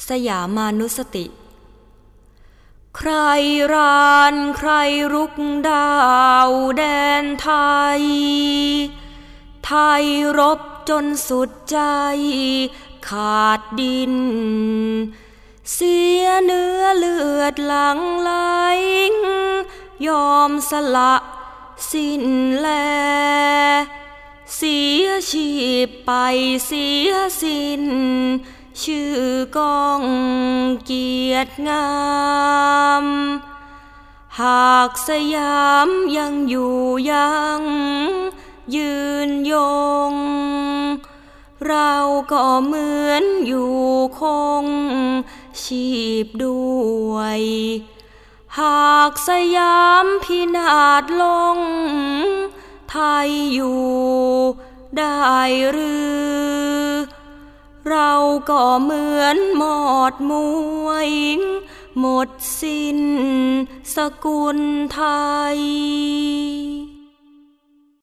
สยามานุสติใครรานใครรุกดาวแดนไทยไทยรบจนสุดใจขาดดินเสียเนื้อเลือดหลั่งไหลยอมสละสิ้นแลเสียชีพไปเสียสิ้นชื่อกองเกียรติงามหากสยามยังอยู่ยังยืนยงเราก็เหมือนอยู่คงชีพด้วยหากสยามพินาศลงไทยอยู่ได้หรือเราก็เหมือนหมอดมวยหมดสิ้นสกุลไทย